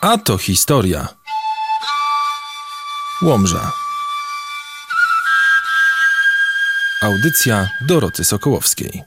A to historia. Łomża. Audycja Doroty Sokołowskiej.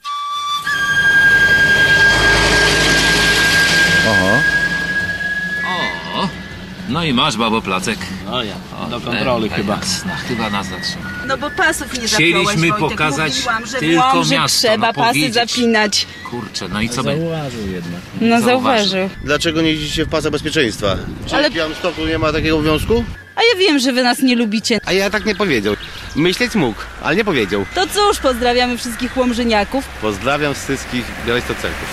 Oho. O, no i masz, babo, placek. No ja, do kontroli chyba. Jasna, chyba nas zatrzyma. No bo pasów nie zapiąłeś, Chcieliśmy Wojtek. pokazać Mówiłam, że tylko Łomży miasto, trzeba no pasy powiedzieć. zapinać. Kurczę, no i co będzie? Zauważył jednak. No Zauważył. zauważył. Dlaczego nie jeździcie w pasach bezpieczeństwa? Czy Ale- w Białymstoku nie ma takiego obowiązku? A ja wiem, że wy nas nie lubicie. A ja tak nie powiedział. Myśleć mógł, ale nie powiedział. To cóż, pozdrawiamy wszystkich łomżyniaków. Pozdrawiam wszystkich białegostocenków.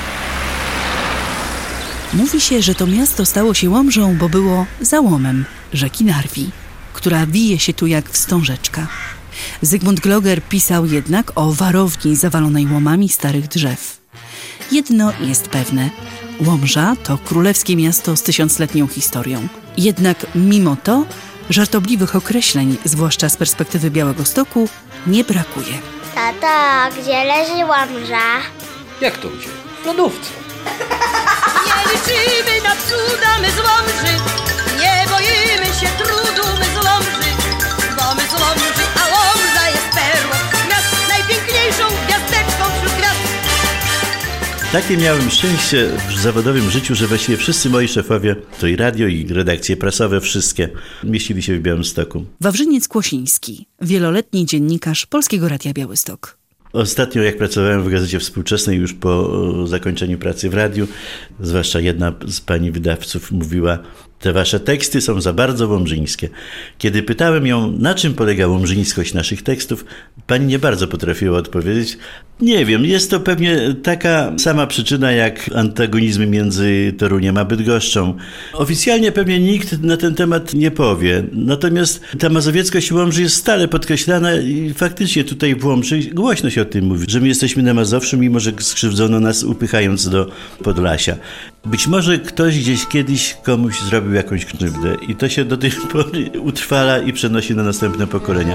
Mówi się, że to miasto stało się Łomżą, bo było załomem rzeki Narwi, która wije się tu jak wstążeczka. Zygmunt Gloger pisał jednak o warowni zawalonej łomami starych drzew. Jedno jest pewne. Łomża to królewskie miasto z 1000-letnią historią. Jednak mimo to żartobliwych określeń, zwłaszcza z perspektywy Białegostoku, nie brakuje. Tato, gdzie leży Łomża? Jak to gdzie? W lodówce. Nie liczymy na cuda my z Łomży, nie boimy się trudu my z Łomży, bo my z Łomży, a Łomża jest perłą miast, najpiękniejszą gwiazdeczką wśród gwiazd. Takie miałem szczęście w zawodowym życiu, że właściwie wszyscy moi szefowie, to i radio, i redakcje prasowe, wszystkie mieścili się w Białymstoku. Wawrzyniec Kłosiński, wieloletni dziennikarz Polskiego Radia Białystok. Ostatnio, jak pracowałem w Gazecie Współczesnej, już po zakończeniu pracy w radiu, zwłaszcza jedna z pani wydawców mówiła: te wasze teksty są za bardzo łomżyńskie. Kiedy pytałem ją, na czym polega łomżyńskość naszych tekstów, pani nie bardzo potrafiła odpowiedzieć. Nie wiem, jest to pewnie taka sama przyczyna jak antagonizmy między Toruniem a Bydgoszczą. Oficjalnie pewnie nikt na ten temat nie powie. Natomiast ta mazowieckość Łomży jest stale podkreślana i faktycznie tutaj w Łomży głośno się o tym mówi, że my jesteśmy na Mazowszu, mimo że skrzywdzono nas upychając do Podlasia. Być może ktoś gdzieś kiedyś komuś zrobił jakąś krzywdę i to się do tej pory utrwala i przenosi na następne pokolenia.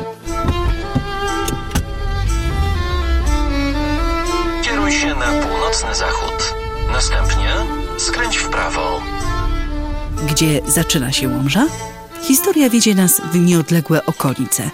Kieruj się na północny zachód. Następnie skręć w prawo. Gdzie zaczyna się Łomża? Historia wiedzie nas w nieodległe okolice.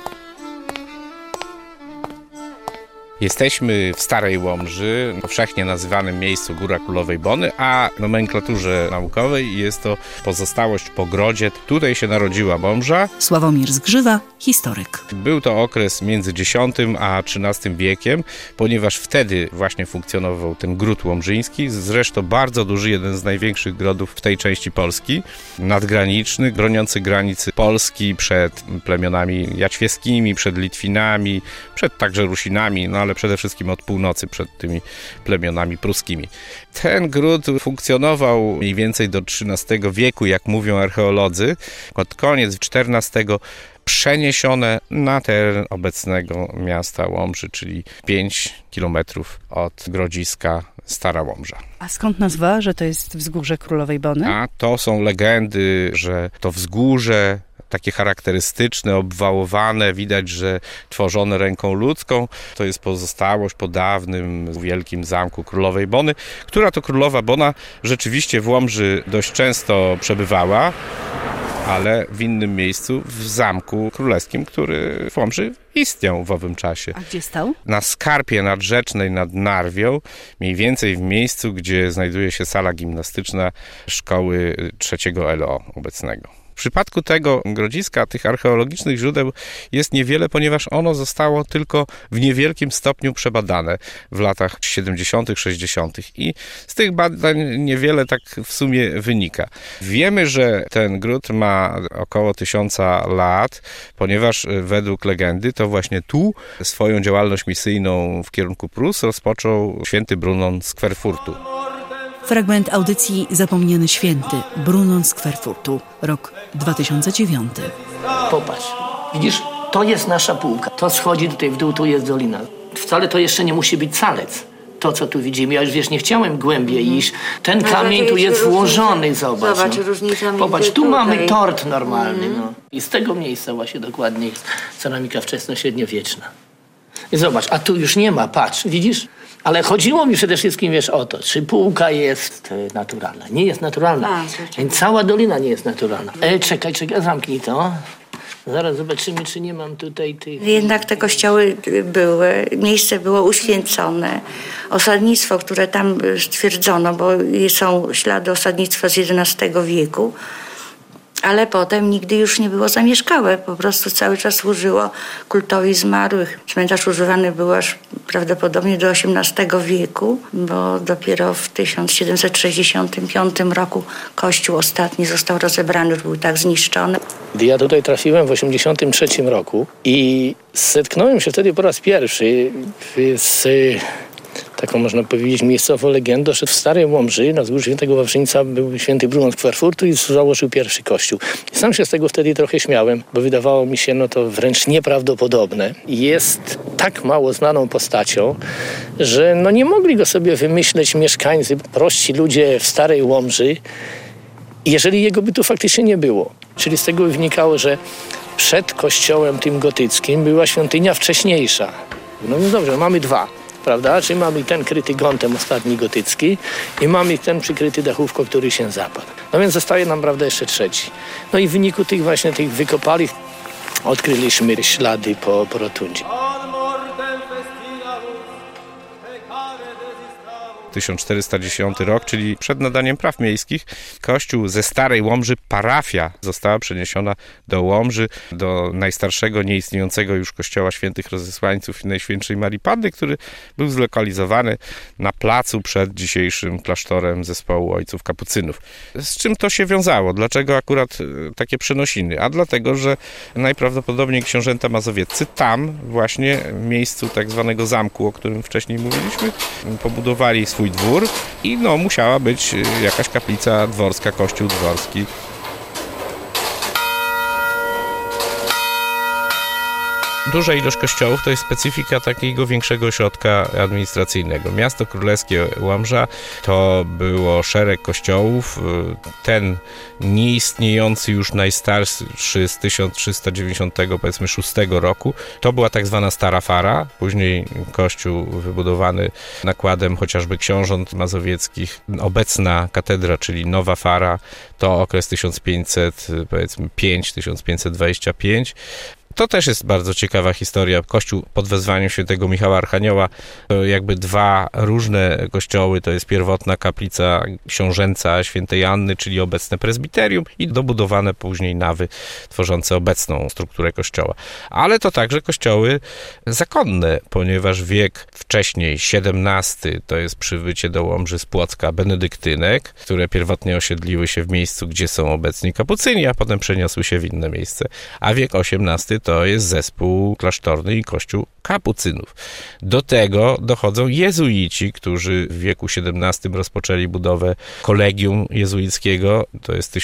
Jesteśmy w Starej Łomży, powszechnie nazywanym miejscu Góra Królowej Bony, a w nomenklaturze naukowej jest to pozostałość po Grodzie. Tutaj się narodziła Łomża. Sławomir Zgrzywa, historyk. Był to okres między X a XIII wiekiem, ponieważ wtedy właśnie funkcjonował ten gród łomżyński, zresztą bardzo duży, jeden z największych grodów w tej części Polski, nadgraniczny, broniący granicy Polski przed plemionami jaćwieskimi, przed Litwinami, przed także Rusinami, no ale przede wszystkim od północy przed tymi plemionami pruskimi. Ten gród funkcjonował mniej więcej do XIII wieku, jak mówią archeolodzy. Pod koniec XIV przeniesione na teren obecnego miasta Łomży, czyli 5 kilometrów od Grodziska Stara Łomża. A skąd nazwa, że to jest wzgórze Królowej Bony? A to są legendy, że to wzgórze takie charakterystyczne, obwałowane, widać, że tworzone ręką ludzką. To jest pozostałość po dawnym, wielkim zamku Królowej Bony, która to Królowa Bona rzeczywiście w Łomży dość często przebywała, ale w innym miejscu, w Zamku Królewskim, który w Łomży istniał w owym czasie. A gdzie stał? Na skarpie nadrzecznej nad Narwią, mniej więcej w miejscu, gdzie znajduje się sala gimnastyczna szkoły III LO obecnego. W przypadku tego Grodziska, tych archeologicznych źródeł jest niewiele, ponieważ ono zostało tylko w niewielkim stopniu przebadane w latach 70., 60. i z tych badań niewiele tak w sumie wynika. Wiemy, że ten gród ma około 1000 lat, ponieważ według legendy to właśnie tu swoją działalność misyjną w kierunku Prus rozpoczął święty Brunon z Querfurtu. Fragment audycji Zapomniany Święty, Brunon z Querfurtu, rok 2009. Popatrz, widzisz, to jest nasza półka. To schodzi tutaj w dół, tu jest dolina. Wcale to jeszcze nie musi być Salec. To, co tu widzimy, ja już wiesz, nie chciałem głębiej iść. Ten kamień tu jest włożony, zobacz. Zobacz, różnica Popatrz, tu tutaj. mamy tort normalny. No. I z tego miejsca właśnie dokładnie jest ceramika wczesnośredniowieczna. I zobacz, a tu już nie ma, patrz, widzisz? Ale chodziło mi przede wszystkim, wiesz, o to, czy półka jest naturalna. Nie jest naturalna. Więc cała dolina nie jest naturalna. Czekaj, zamknij to. Zaraz zobaczymy, czy nie mam tutaj tych... Jednak te kościoły były, miejsce było uświęcone. Osadnictwo, które tam stwierdzono, bo są ślady osadnictwa z XI wieku, ale potem nigdy już nie było zamieszkałe. Po prostu cały czas służyło kultowi zmarłych. Cmentarz używany był aż prawdopodobnie do XVIII wieku, bo dopiero w 1765 roku kościół ostatni został rozebrany, już był tak zniszczony. Gdy ja tutaj trafiłem w 1983 roku i zetknąłem się wtedy po raz pierwszy z taką, można powiedzieć, miejscową legendą, że w Starej Łomży na wzgórzu Świętego Wawrzyńca był święty Brunon z Kwarfurtu i założył pierwszy kościół. I sam się z tego wtedy trochę śmiałem, bo wydawało mi się to wręcz nieprawdopodobne. Jest tak mało znaną postacią, że nie mogli go sobie wymyśleć mieszkańcy, prości ludzie w Starej Łomży, jeżeli jego by tu faktycznie nie było. Czyli z tego wynikało, że przed kościołem tym gotyckim była świątynia wcześniejsza. No dobrze, mamy dwa. Prawda? Czyli mamy ten kryty gątem ostatni gotycki i mamy ten przykryty dachówką, który się zapadł. No więc zostaje nam, prawda, jeszcze trzeci. No i w wyniku tych właśnie tych wykopali odkryliśmy ślady po rotundzie. 1410 rok, czyli przed nadaniem praw miejskich, kościół ze Starej Łomży, parafia została przeniesiona do Łomży, do najstarszego, nieistniejącego już kościoła świętych Rozesłańców i Najświętszej Marii Panny, który był zlokalizowany na placu przed dzisiejszym klasztorem zespołu ojców kapucynów. Z czym to się wiązało? Dlaczego akurat takie przenosiny? A dlatego, że najprawdopodobniej książęta mazowieccy tam właśnie w miejscu tak zwanego zamku, o którym wcześniej mówiliśmy, pobudowali swój dwór i musiała być jakaś kaplica dworska, kościół dworski. Duża ilość kościołów to jest specyfika takiego większego ośrodka administracyjnego. Miasto królewskie Łomża to było szereg kościołów. Ten nieistniejący już najstarszy z 1396 roku to była tak zwana Stara Fara. Później kościół wybudowany nakładem chociażby książąt mazowieckich. Obecna katedra, czyli Nowa Fara, to okres 1525. To też jest bardzo ciekawa historia. Kościół pod wezwaniem świętego Michała Archanioła, to jakby dwa różne kościoły, to jest pierwotna kaplica książęca świętej Anny, czyli obecne prezbiterium i dobudowane później nawy tworzące obecną strukturę kościoła. Ale to także kościoły zakonne, ponieważ wiek wcześniej, XVII, to jest przybycie do Łomży z Płocka benedyktynek, które pierwotnie osiedliły się w miejscu, gdzie są obecni kapucyni, a potem przeniosły się w inne miejsce. A wiek XVIII to jest zespół klasztorny i kościół kapucynów. Do tego dochodzą jezuici, którzy w wieku XVII rozpoczęli budowę kolegium jezuickiego, to jest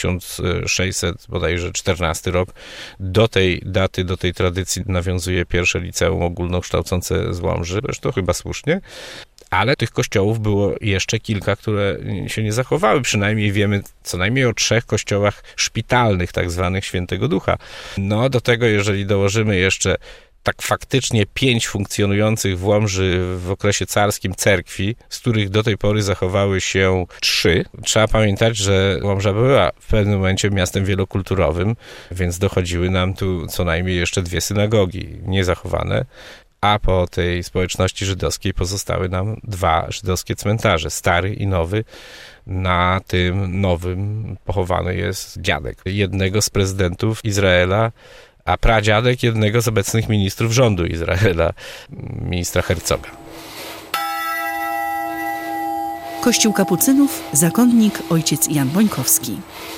1614 rok. Do tej daty, do tej tradycji nawiązuje pierwsze liceum ogólnokształcące z Łomży, zresztą chyba słusznie. Ale tych kościołów było jeszcze kilka, które się nie zachowały. Przynajmniej wiemy co najmniej o 3 kościołach szpitalnych, tak zwanych Świętego Ducha. Do tego, jeżeli dołożymy jeszcze tak faktycznie 5 funkcjonujących w Łomży w okresie carskim cerkwi, z których do tej pory zachowały się 3. Trzeba pamiętać, że Łomża była w pewnym momencie miastem wielokulturowym, więc dochodziły nam tu co najmniej jeszcze 2 synagogi niezachowane. A po tej społeczności żydowskiej pozostały nam 2 żydowskie cmentarze, stary i nowy. Na tym nowym pochowany jest dziadek jednego z prezydentów Izraela, a pradziadek jednego z obecnych ministrów rządu Izraela, ministra Herzoga. Kościół kapucynów, zakonnik ojciec Jan Bońkowski.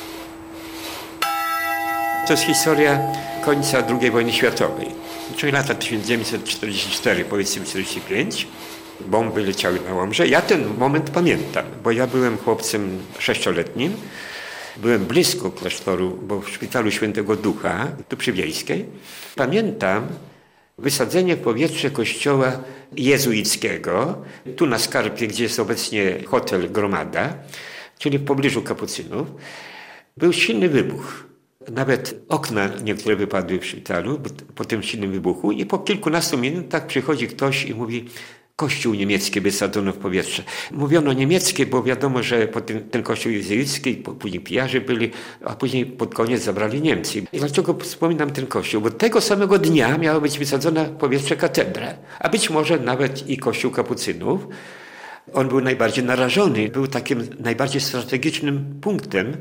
To jest historia końca II wojny światowej. Czyli lata 1944, powiedzmy 45. Bomby leciały na Łomżę. Ja ten moment pamiętam, bo ja byłem chłopcem 6-letnim. Byłem blisko klasztoru, bo w szpitalu Świętego Ducha, tu przy Wiejskiej. Pamiętam wysadzenie w powietrze kościoła jezuickiego, tu na Skarpie, gdzie jest obecnie hotel Gromada, czyli w pobliżu kapucynów. Był silny wybuch. Nawet okna niektóre wypadły w szpitalu po tym silnym wybuchu i po kilkunastu minutach przychodzi ktoś i mówi: kościół niemiecki wysadzono w powietrze. Mówiono niemieckie, bo wiadomo, że ten kościół jezuicki, później pijarzy byli, a później pod koniec zabrali Niemcy. I dlaczego wspominam ten kościół? Bo tego samego dnia miała być wysadzona w powietrze katedra, a być może nawet i kościół kapucynów. On był najbardziej narażony, był takim najbardziej strategicznym punktem,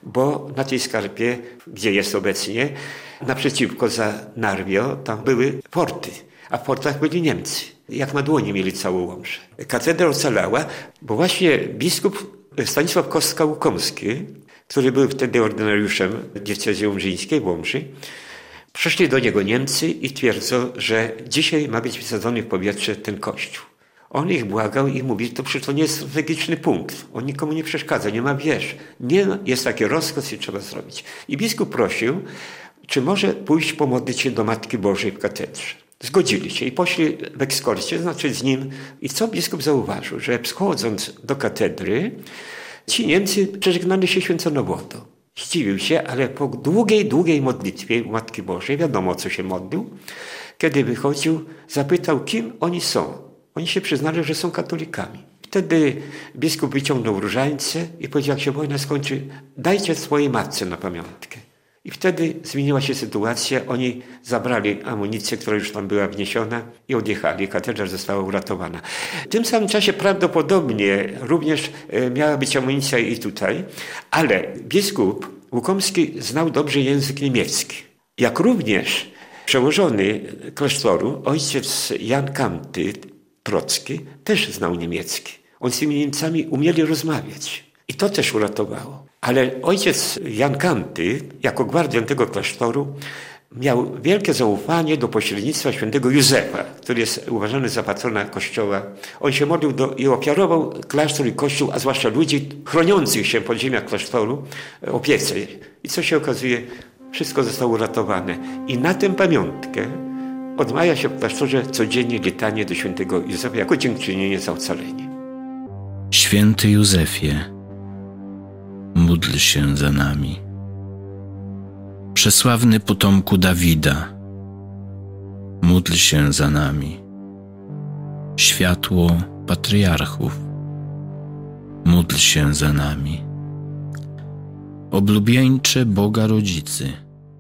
bo na tej skarpie, gdzie jest obecnie, naprzeciwko za Narwio, tam były forty, a w fortach byli Niemcy. Jak na dłoni mieli całą Łomżę. Katedra ocalała, bo właśnie biskup Stanisław Kostka-Łukomski, który był wtedy ordynariuszem diecezji łomżyńskiej w Łomży, przyszli do niego Niemcy i twierdzą, że dzisiaj ma być wysadzony w powietrze ten kościół. On ich błagał i mówi, to przecież to nie jest strategiczny punkt. On nikomu nie przeszkadza, nie ma wież. Nie, jest taki rozkaz i trzeba zrobić. I biskup prosił, czy może pójść pomodlić się do Matki Bożej w katedrze. Zgodzili się i poszli w ekskorcie, znaczy z nim. I co biskup zauważył, że wschodząc do katedry, ci Niemcy przeżegnali się święconą wodą. Zdziwił się, ale po długiej modlitwie u Matki Bożej, wiadomo o co się modlił, kiedy wychodził, zapytał, kim oni są. Oni się przyznali, że są katolikami. Wtedy biskup wyciągnął różańce i powiedział, jak się wojna skończy, dajcie swojej matce na pamiątkę. I wtedy zmieniła się sytuacja. Oni zabrali amunicję, która już tam była wniesiona i odjechali. Katedra została uratowana. W tym samym czasie prawdopodobnie również miała być amunicja i tutaj, ale biskup Łukomski znał dobrze język niemiecki. Jak również przełożony klasztoru, ojciec Jan Kanty, Trocki, też znał niemiecki. On z tymi Niemcami umieli rozmawiać. I to też uratowało. Ale ojciec Jan Kanty, jako gwardian tego klasztoru, miał wielkie zaufanie do pośrednictwa świętego Józefa, który jest uważany za patrona Kościoła. On się modlił i ofiarował klasztor i Kościół, a zwłaszcza ludzi chroniących się w podziemiach klasztoru, opiece. I co się okazuje, wszystko zostało uratowane. I na tę pamiątkę odmawia się w klasztorze codziennie litanię do świętego Józefa jako dziękczynienie za ocalenie. Święty Józefie, módl się za nami. Przesławny potomku Dawida, módl się za nami. Światło patriarchów, módl się za nami. Oblubieńcze Boga Rodzicy,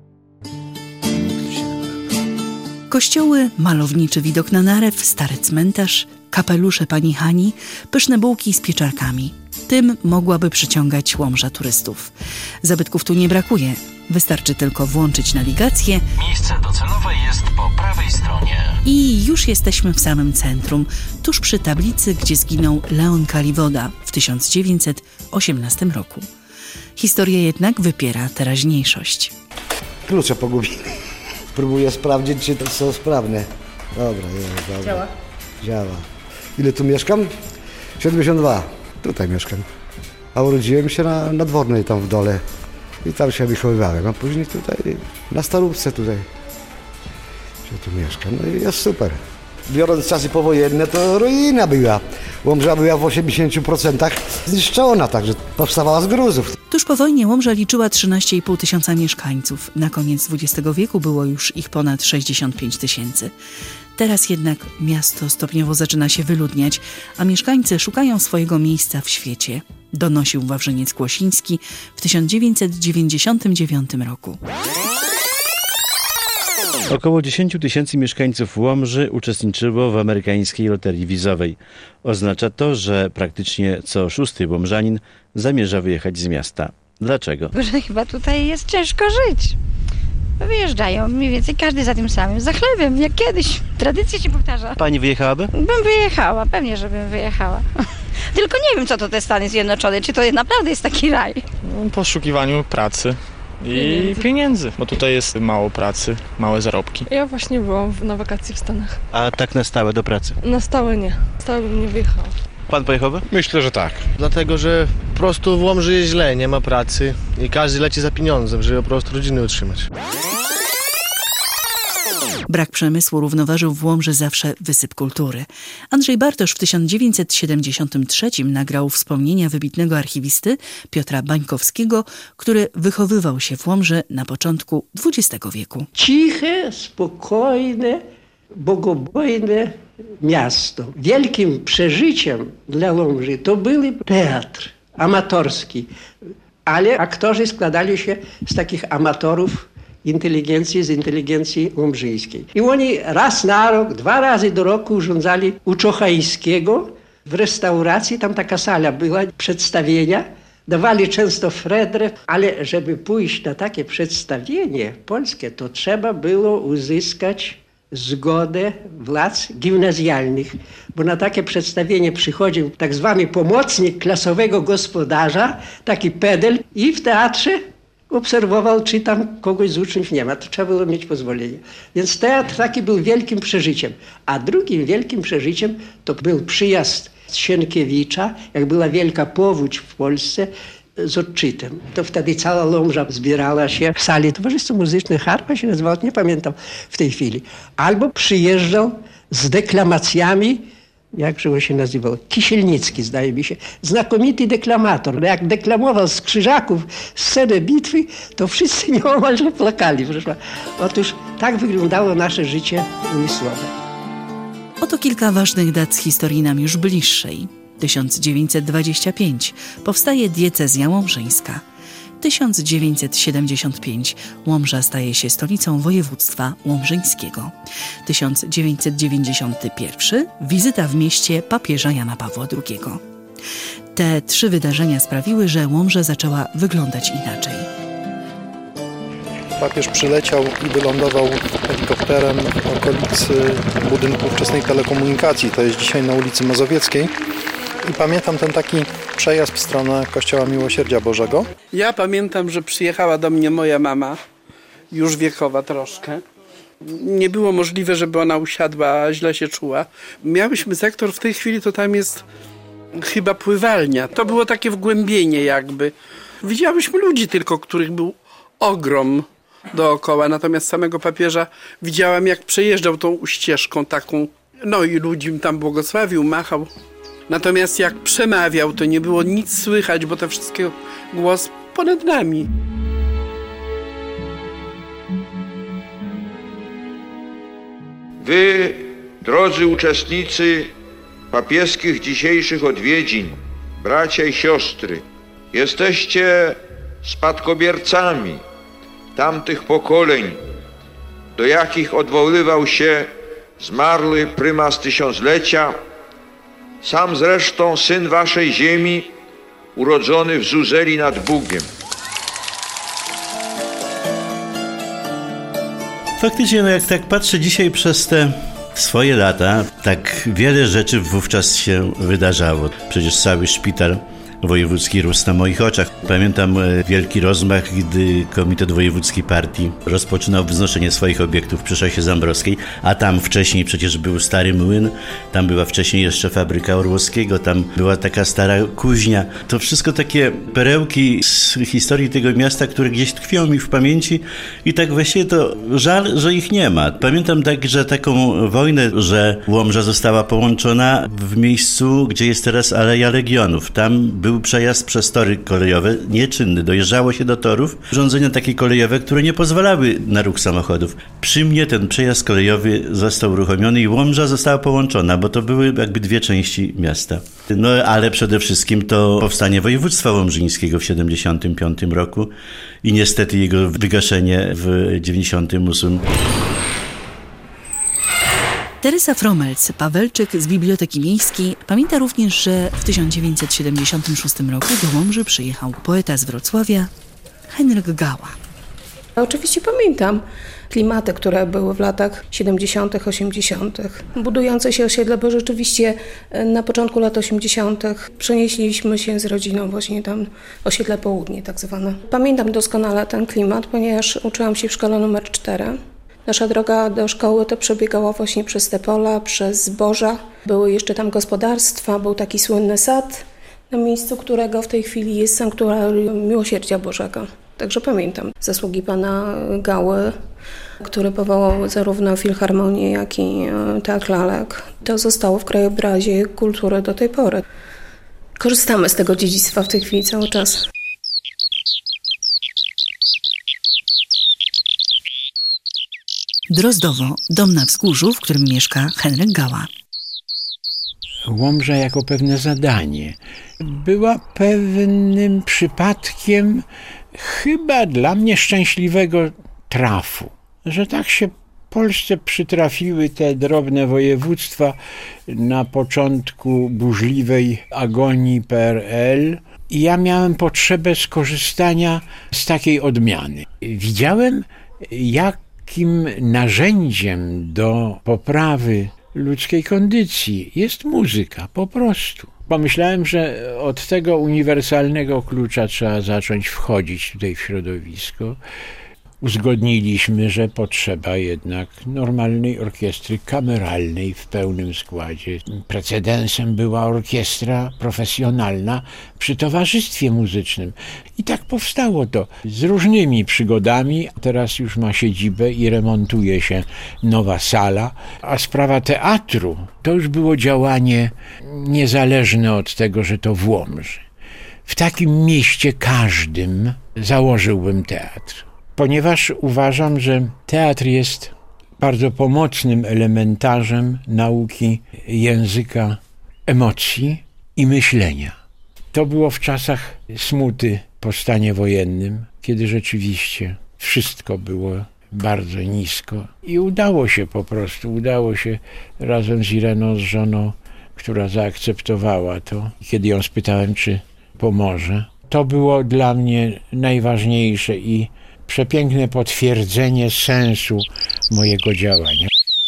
módl się za nami. Kościoły, malowniczy widok na narew, stary cmentarz, kapelusze pani Hani, pyszne bułki z pieczarkami. Tym mogłaby przyciągać Łomża turystów. Zabytków tu nie brakuje. Wystarczy tylko włączyć nawigację. Miejsce docelowe jest po prawej stronie. I już jesteśmy w samym centrum, tuż przy tablicy, gdzie zginął Leon Kaliwoda w 1918 roku. Historia jednak wypiera teraźniejszość. Klucze pogubili. Próbuję sprawdzić, czy to są sprawne. Dobra. Działa? Działa. Ile tu mieszkam? 72. Tutaj mieszkam. A urodziłem się na Nadwornej tam w dole. I tam się wychowywałem. A później tutaj, na Starówce tutaj. Się tu mieszkam. No i jest super. Biorąc czasy powojenne, to ruina była. Łomża była w 80% zniszczona, także powstawała z gruzów. Tuż po wojnie Łomża liczyła 13,5 tysiąca mieszkańców. Na koniec XX wieku było już ich ponad 65 tysięcy. Teraz jednak miasto stopniowo zaczyna się wyludniać, a mieszkańcy szukają swojego miejsca w świecie, donosił Wawrzyniec Kłosiński w 1999 roku. Około 10 tysięcy mieszkańców Łomży uczestniczyło w amerykańskiej loterii wizowej. Oznacza to, że praktycznie co 6. łomżanin zamierza wyjechać z miasta. Dlaczego? Bo że chyba tutaj jest ciężko żyć. Wyjeżdżają mniej więcej każdy za tym samym, za chlebem, jak kiedyś. Tradycja się powtarza. Pani wyjechałaby? Bym wyjechała, pewnie, żebym wyjechała. Tylko nie wiem, co to te Stany Zjednoczone, czy to naprawdę jest taki raj. W poszukiwaniu pracy i pieniędzy, bo tutaj jest mało pracy, małe zarobki. Ja właśnie byłam na wakacji w Stanach. A tak na stałe do pracy? Na stałe nie. Stałe bym nie wyjechała. Pan pojechałby? Myślę, że tak. Dlatego, że po prostu w Łomży jest źle, nie ma pracy i każdy leci za pieniądzem, żeby po prostu rodziny utrzymać. Brak przemysłu równoważył w Łomży zawsze wysyp kultury. Andrzej Bartosz w 1973 nagrał wspomnienia wybitnego archiwisty Piotra Bańkowskiego, który wychowywał się w Łomży na początku XX wieku. Ciche, spokojne bogobojne miasto. Wielkim przeżyciem dla Łomży to był teatr amatorski, ale aktorzy składali się z takich amatorów z inteligencji łomżyńskiej. I oni raz na rok, 2 razy do roku urządzali u Czochajskiego w restauracji, tam taka sala była, przedstawienia. Dawali często Fredrę, ale żeby pójść na takie przedstawienie polskie, to trzeba było uzyskać zgodę władz gimnazjalnych, bo na takie przedstawienie przychodził tak zwany pomocnik klasowego gospodarza, taki pedel, i w teatrze obserwował, czy tam kogoś z uczniów nie ma. To trzeba było mieć pozwolenie. Więc teatr taki był wielkim przeżyciem. A drugim wielkim przeżyciem to był przyjazd Sienkiewicza, jak była wielka powódź w Polsce, z odczytem. To wtedy cała Łomża zbierała się w sali Towarzystwo Muzyczne, Harpa się nazywało, nie pamiętam w tej chwili. Albo przyjeżdżał z deklamacjami, jakże on się nazywał, Kisielnicki, zdaje mi się, znakomity deklamator. Jak deklamował z Krzyżaków scenę bitwy, to wszyscy nieomalże plakali. Otóż tak wyglądało nasze życie umysłowe. Oto kilka ważnych dat z historii nam już bliższej. 1925 powstaje diecezja łomżyńska. 1975 Łomża staje się stolicą województwa łomżyńskiego. 1991 wizyta w mieście papieża Jana Pawła II. Te 3 wydarzenia sprawiły, że Łomża zaczęła wyglądać inaczej. Papież przyleciał i wylądował helikopterem w okolicy budynku ówczesnej telekomunikacji. To jest dzisiaj na ulicy Mazowieckiej. I pamiętam ten taki przejazd w stronę Kościoła Miłosierdzia Bożego. Ja pamiętam, że przyjechała do mnie moja mama, już wiekowa troszkę. Nie było możliwe, żeby ona usiadła, źle się czuła. Miałyśmy sektor, w tej chwili to tam jest chyba pływalnia. To było takie wgłębienie jakby. Widziałyśmy ludzi tylko, których był ogrom dookoła. Natomiast samego papieża widziałam, jak przejeżdżał tą ścieżką taką. No i ludzi tam błogosławił, machał. Natomiast jak przemawiał, to nie było nic słychać, bo to wszystko głos ponad nami. Wy, drodzy uczestnicy papieskich dzisiejszych odwiedzin, bracia i siostry, jesteście spadkobiercami tamtych pokoleń, do jakich odwoływał się zmarły prymas tysiąclecia, sam zresztą syn waszej ziemi, urodzony w Zuzeli nad Bugiem. Faktycznie, jak tak patrzę dzisiaj przez te swoje lata, tak wiele rzeczy wówczas się wydarzało. Przecież cały szpital wojewódzki rósł na moich oczach. Pamiętam wielki rozmach, gdy Komitet Wojewódzki Partii rozpoczynał wznoszenie swoich obiektów przy szosie Zambrowskiej, a tam wcześniej przecież był Stary Młyn, tam była wcześniej jeszcze fabryka Orłowskiego, tam była taka stara kuźnia. To wszystko takie perełki z historii tego miasta, które gdzieś tkwią mi w pamięci i tak właściwie to żal, że ich nie ma. Pamiętam także taką wojnę, że Łomża została połączona w miejscu, gdzie jest teraz Aleja Legionów. Tam był przejazd przez tory kolejowe, nieczynny. Dojeżdżało się do torów urządzenia takie kolejowe, które nie pozwalały na ruch samochodów. Przy mnie ten przejazd kolejowy został uruchomiony i Łomża została połączona, bo to były jakby 2 części miasta. No ale przede wszystkim to powstanie województwa łomżyńskiego w 1975 roku i niestety jego wygaszenie w 1998. Teresa Fromelc, Pawelczyk z Biblioteki Miejskiej, pamięta również, że w 1976 roku do Łomży przyjechał poeta z Wrocławia, Henryk Gała. Oczywiście pamiętam klimaty, które były w latach 70., 80. Budujące się osiedle, bo rzeczywiście na początku lat 80. przenieśliśmy się z rodziną właśnie tam osiedle Południe tak zwane. Pamiętam doskonale ten klimat, ponieważ uczyłam się w szkole numer 4. Nasza droga do szkoły to przebiegała właśnie przez te pola, przez zboża. Były jeszcze tam gospodarstwa, był taki słynny sad, na miejscu którego w tej chwili jest sanktuarium Miłosierdzia Bożego. Także pamiętam zasługi pana Gały, który powołał zarówno Filharmonię, jak i Teatr Lalek. To zostało w krajobrazie kultury do tej pory. Korzystamy z tego dziedzictwa w tej chwili cały czas. Drozdowo, dom na wzgórzu, w którym mieszka Henryk Gała. Łomża jako pewne zadanie była pewnym przypadkiem chyba dla mnie szczęśliwego trafu, że tak się Polsce przytrafiły te drobne województwa na początku burzliwej agonii PRL i ja miałem potrzebę skorzystania z takiej odmiany. Widziałem, jakim narzędziem do poprawy ludzkiej kondycji jest muzyka, po prostu. Pomyślałem, że od tego uniwersalnego klucza trzeba zacząć wchodzić tutaj w środowisko. Uzgodniliśmy, że potrzeba jednak normalnej orkiestry kameralnej w pełnym składzie. Precedensem była orkiestra profesjonalna przy towarzystwie muzycznym. I tak powstało to z różnymi przygodami. Teraz już ma siedzibę i remontuje się nowa sala. A sprawa teatru to już było działanie niezależne od tego, że to w Łomży. W takim mieście każdym założyłbym teatr. Ponieważ uważam, że teatr jest bardzo pomocnym elementarzem nauki języka emocji i myślenia. To było w czasach smuty po stanie wojennym, kiedy rzeczywiście wszystko było bardzo nisko. I udało się razem z Ireną, z żoną, która zaakceptowała to. Kiedy ją spytałem, czy pomoże, to było dla mnie najważniejsze i przepiękne potwierdzenie sensu mojego działania.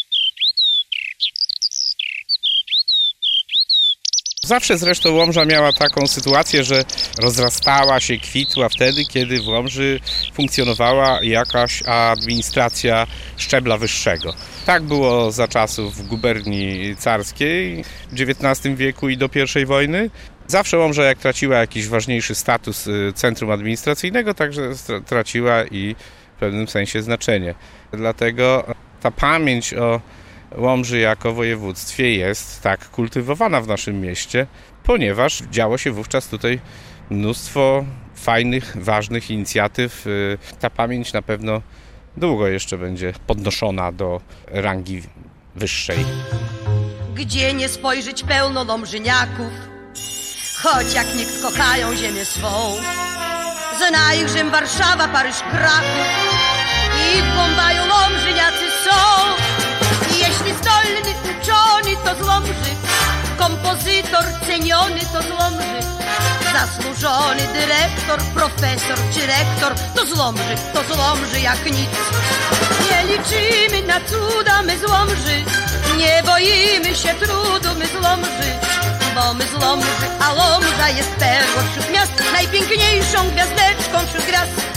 Zawsze zresztą Łomża miała taką sytuację, że rozrastała się, kwitła wtedy, kiedy w Łomży funkcjonowała jakaś administracja szczebla wyższego. Tak było za czasów guberni carskiej w XIX wieku i do I wojny. Zawsze Łomża, jak traciła jakiś ważniejszy status centrum administracyjnego, także traciła i w pewnym sensie znaczenie. Dlatego ta pamięć o Łomży jako województwie jest tak kultywowana w naszym mieście, ponieważ działo się wówczas tutaj mnóstwo fajnych, ważnych inicjatyw. Ta pamięć na pewno długo jeszcze będzie podnoszona do rangi wyższej. Gdzie nie spojrzeć pełno Łomżyniaków, choć jak nikt kochają ziemię swą. Zna ich Rzym, Warszawa, Paryż, Kraków i w Bombaju Łomżyniacy są. I jeśli zdolny, uczony, to z Łomży, kompozytor ceniony, to z Łomży, zasłużony dyrektor, profesor czy rektor, to z Łomży jak nic. Nie liczymy na cuda, my z Łomży, nie boimy się trudu, my z Łomży, bo my z Łomży, a Łomża jest perłą wśród miast, najpiękniejszą gwiazdeczką wśród gwiazd.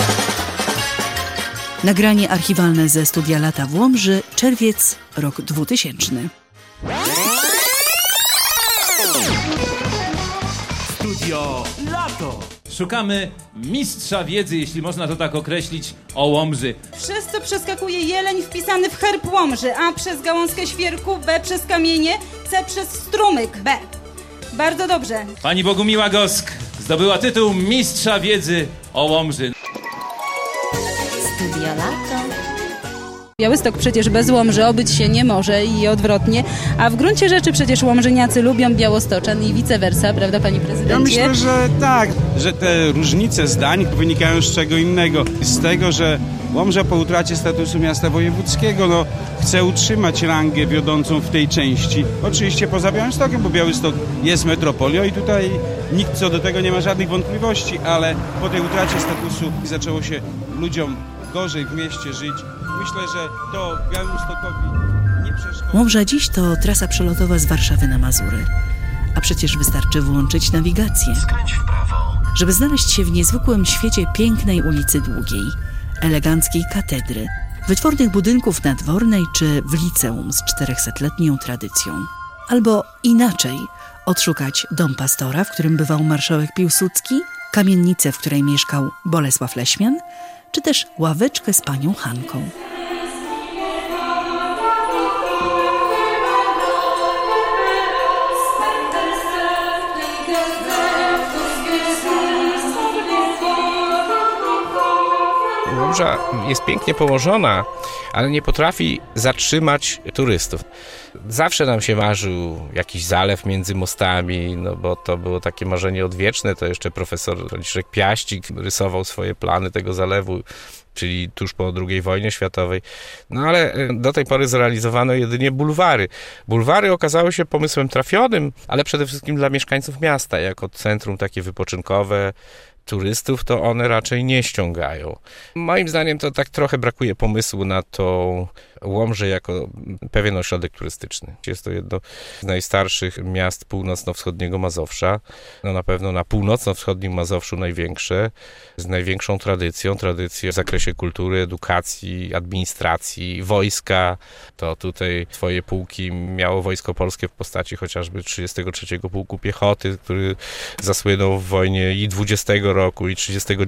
Nagranie archiwalne ze Studia Lata w Łomży, czerwiec, rok 2000. Studio Lato. Szukamy mistrza wiedzy, jeśli można to tak określić, o Łomży. Przez co przeskakuje jeleń wpisany w herb Łomży, A przez gałązkę świerku, B przez kamienie, C przez strumyk, B. Bardzo dobrze. Pani Bogumiła Gosk zdobyła tytuł mistrza wiedzy o Łomży. Studio Lato. Białystok przecież bez Łomży obyć się nie może i odwrotnie, a w gruncie rzeczy przecież łomżyniacy lubią Białostoczan i vice versa, prawda panie prezydencie? Ja myślę, że tak, że te różnice zdań wynikają z czego innego. Z tego, że Łomża po utracie statusu miasta wojewódzkiego chce utrzymać rangę wiodącą w tej części. Oczywiście poza Białymstokiem, bo Białystok jest metropolią i tutaj nikt co do tego nie ma żadnych wątpliwości, ale po tej utracie statusu zaczęło się ludziom gorzej w mieście żyć. Myślę, że to Białymstokowi nie przeszkodzi. Łomża dziś to trasa przelotowa z Warszawy na Mazury. A przecież wystarczy włączyć nawigację, Skręć w prawo. żeby znaleźć się w niezwykłym świecie pięknej ulicy Długiej, eleganckiej katedry, wytwornych budynków nadwornej czy w liceum z 400-letnią tradycją. Albo inaczej, odszukać dom pastora, w którym bywał marszałek Piłsudski, kamienicę, w której mieszkał Bolesław Leśmian, czy też ławeczkę z panią Hanką. Łomża jest pięknie położona, ale nie potrafi zatrzymać turystów. Zawsze nam się marzył jakiś zalew między mostami, no bo to było takie marzenie odwieczne. To jeszcze profesor Franciszek Piaścik rysował swoje plany tego zalewu, czyli tuż po II wojnie światowej. No ale do tej pory zrealizowano jedynie bulwary. Bulwary okazały się pomysłem trafionym, ale przede wszystkim dla mieszkańców miasta, jako centrum takie wypoczynkowe, turystów, to one raczej nie ściągają. Moim zdaniem to tak trochę brakuje pomysłu na tą Łomżę jako pewien ośrodek turystyczny. Jest to jedno z najstarszych miast północno-wschodniego Mazowsza. No na pewno na północno-wschodnim Mazowszu największe, z największą tradycją w zakresie kultury, edukacji, administracji, wojska. To tutaj swoje pułki miało Wojsko Polskie w postaci chociażby 33 Pułku Piechoty, który zasłynął w wojnie i 20 roku, i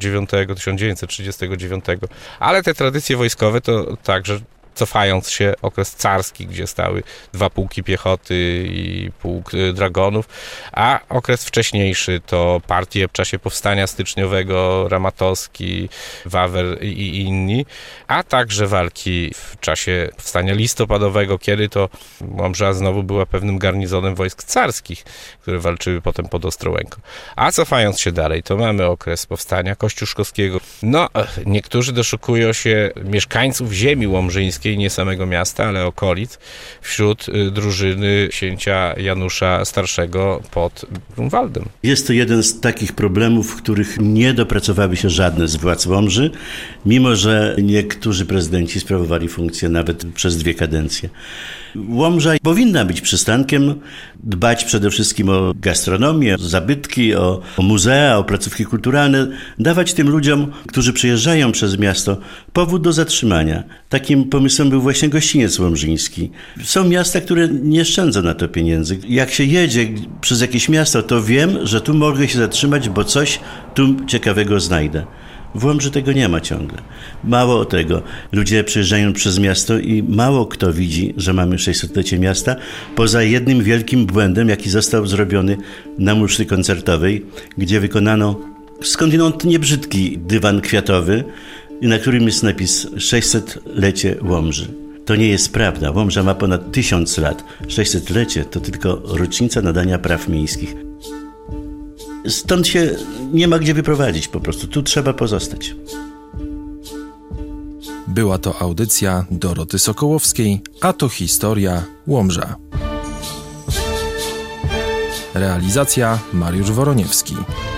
1939. Ale te tradycje wojskowe to także, cofając się, okres carski, gdzie stały 2 pułki piechoty i pułk dragonów, a okres wcześniejszy to partie w czasie powstania styczniowego, Ramatowski, Wawer i inni, a także walki w czasie powstania listopadowego, kiedy to Łomża znowu była pewnym garnizonem wojsk carskich, które walczyły potem pod Ostrołęką. A cofając się dalej, to mamy okres powstania kościuszkowskiego. No, niektórzy doszukują się mieszkańców ziemi łomżyńskiej, nie samego miasta, ale okolic, wśród drużyny księcia Janusza Starszego pod Grunwaldem. Jest to jeden z takich problemów, w których nie dopracowały się żadne z władz Łomży, mimo że niektórzy prezydenci sprawowali funkcję nawet przez 2 kadencje. Łomża powinna być przystankiem, dbać przede wszystkim o gastronomię, o zabytki, o muzea, o placówki kulturalne, dawać tym ludziom, którzy przyjeżdżają przez miasto, powód do zatrzymania. Takim pomysłem był właśnie gościniec łomżyński. Są miasta, które nie szczędzą na to pieniędzy. Jak się jedzie przez jakieś miasto, to wiem, że tu mogę się zatrzymać, bo coś tu ciekawego znajdę. W Łomży tego nie ma ciągle. Mało tego, ludzie przyjeżdżają przez miasto i mało kto widzi, że mamy 600-lecie miasta, poza jednym wielkim błędem, jaki został zrobiony na muszli koncertowej, gdzie wykonano skądinąd niebrzydki dywan kwiatowy, na którym jest napis 600-lecie Łomży. To nie jest prawda. Łomża ma ponad 1000 lat. 600-lecie to tylko rocznica nadania praw miejskich. Stąd się nie ma gdzie wyprowadzić po prostu. Tu trzeba pozostać. Była to audycja Doroty Sokołowskiej, a to historia Łomża. Realizacja Mariusz Woroniewski.